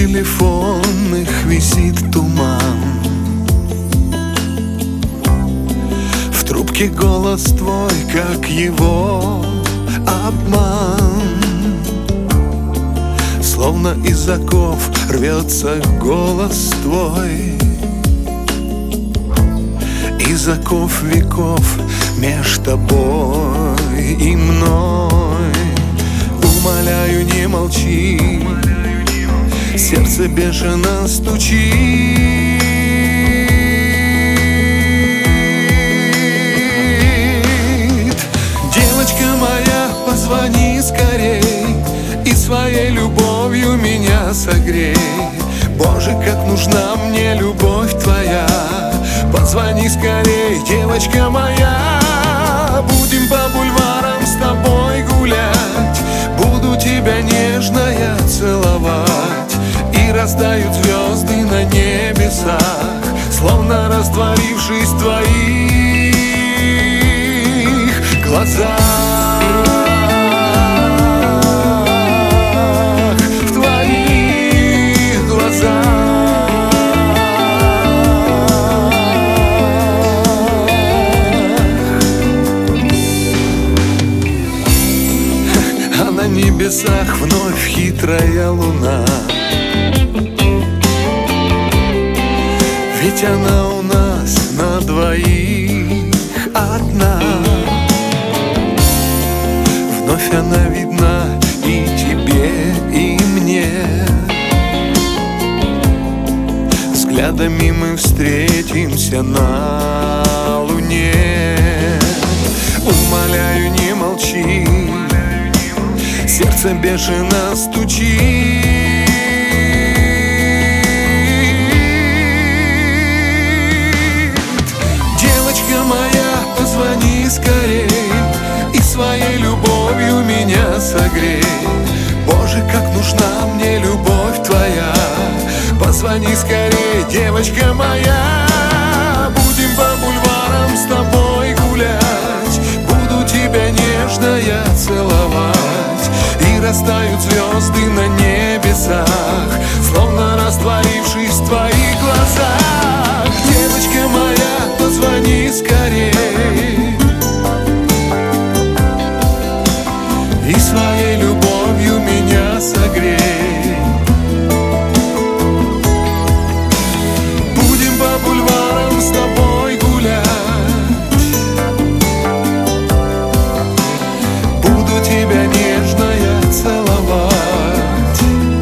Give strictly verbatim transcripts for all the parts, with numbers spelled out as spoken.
телефонных висит туман. В трубке голос твой, как его обман. Словно из оков рвется голос твой, из оков веков меж тобой и мной. Умоляю, не молчи, сердце бешено стучит. Девочка моя, позвони скорей и своей любовью меня согрей. Боже, как нужна мне любовь твоя. Позвони скорей, девочка моя. Будем по бульварам с тобой гулять, буду тебя нежно я целовать. И растают звезды на небесах, словно растворившись в твоих глазах. На небесах вновь хитрая луна, ведь она у нас на двоих одна. Вновь она видна и тебе, и мне. Взглядами мы встретимся на луне. Умоляю, не молчи, сердце бешено стучит. Девочка моя, позвони скорей и своей любовью меня согрей. Боже, как нужна мне любовь твоя. Позвони скорей, девочка моя. Будем по бульварам с тобой гулять, буду тебя нежно я целовать. И растают звезды на небесах, словно растворившись в твоих глазах. Девочка моя, позвони скорей и своей любовью меня согрей. Будем по бульварам с тобой гулять, буду тебя нежно я целовать.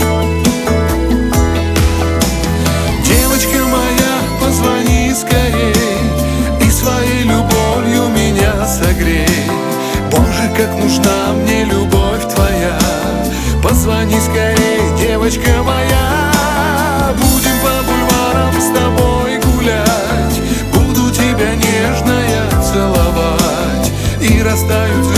Девочка моя, позвони скорей и своей любовью меня согрей. Боже, как нужна мне любовь твоя. Позвони скорей, девочка моя. Будем по бульварам с тобой гулять, буду тебя нежно я целовать. И растают